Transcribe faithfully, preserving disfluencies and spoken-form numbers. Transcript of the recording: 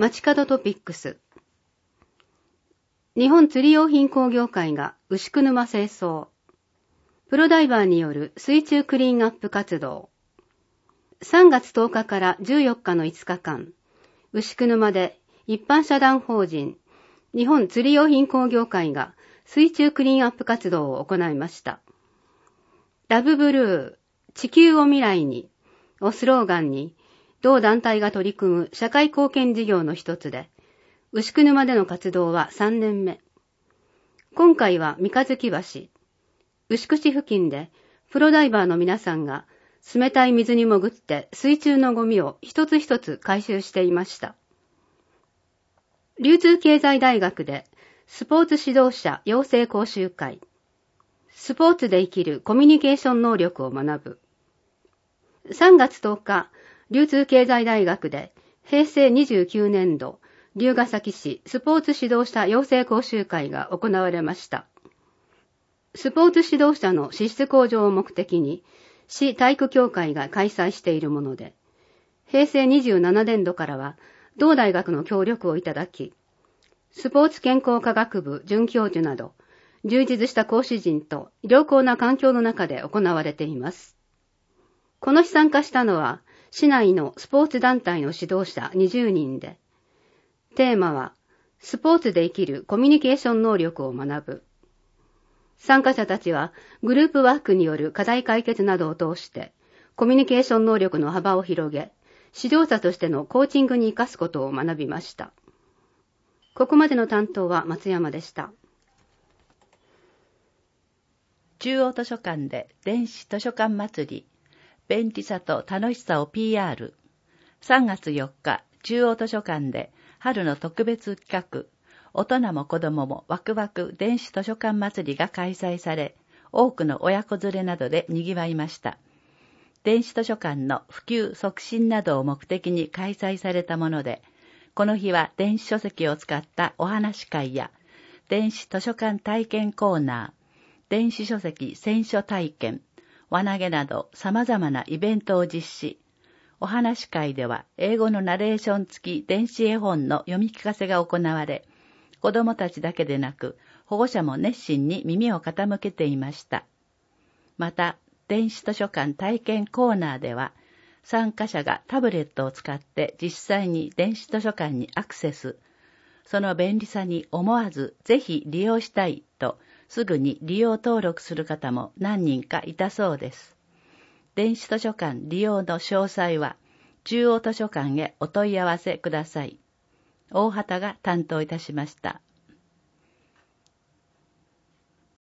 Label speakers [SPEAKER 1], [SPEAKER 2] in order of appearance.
[SPEAKER 1] 街角トピックス。日本釣り用品工業会が牛久沼清掃。プロダイバーによる水中クリーンアップ活動。さんがつとおかからじゅうよっかのいつかかん、牛久沼で一般社団法人日本釣り用品工業会が水中クリーンアップ活動を行いました。ラブブルー、地球を未来にをスローガンに、同団体が取り組む社会貢献事業の一つで、牛久沼での活動はさんねんめ。今回は三日月橋、牛久市付近でプロダイバーの皆さんが冷たい水に潜って水中のゴミを一つ一つ回収していました。流通経済大学でスポーツ指導者養成講習会、スポーツで生きるコミュニケーション能力を学ぶ。さんがつとおか、流通経済大学でへいせいにじゅうきゅうねんど龍ケ崎市スポーツ指導者養成講習会が行われました。スポーツ指導者の資質向上を目的に市体育協会が開催しているもので、へいせいにじゅうななねんどからは同大学の協力をいただき、スポーツ健康科学部准教授など充実した講師陣と良好な環境の中で行われています。この日参加したのは市内のスポーツ団体の指導者にじゅうにんで、テーマはスポーツで生きるコミュニケーション能力を学ぶ。参加者たちはグループワークによる課題解決などを通してコミュニケーション能力の幅を広げ、指導者としてのコーチングに生かすことを学びました。ここまでの担当は松山でした。
[SPEAKER 2] 中央図書館で電子図書館祭り、便利さと楽しさを ピーアール。さんがつよっか、中央図書館で春の特別企画、大人も子供もワクワク電子図書館祭りが開催され、多くの親子連れなどで賑わいました。電子図書館の普及促進などを目的に開催されたもので、この日は電子書籍を使ったお話会や、電子図書館体験コーナー、電子書籍選書体験、輪投げなど様々なイベントを実施。お話会では英語のナレーション付き電子絵本の読み聞かせが行われ、子どもたちだけでなく保護者も熱心に耳を傾けていました。また、電子図書館体験コーナーでは、参加者がタブレットを使って実際に電子図書館にアクセス。その便利さに思わずぜひ利用したいと、すぐに利用登録する方も何人かいたそうです。電子図書館利用の詳細は、中央図書館へお問い合わせください。大畑が担当いたしました。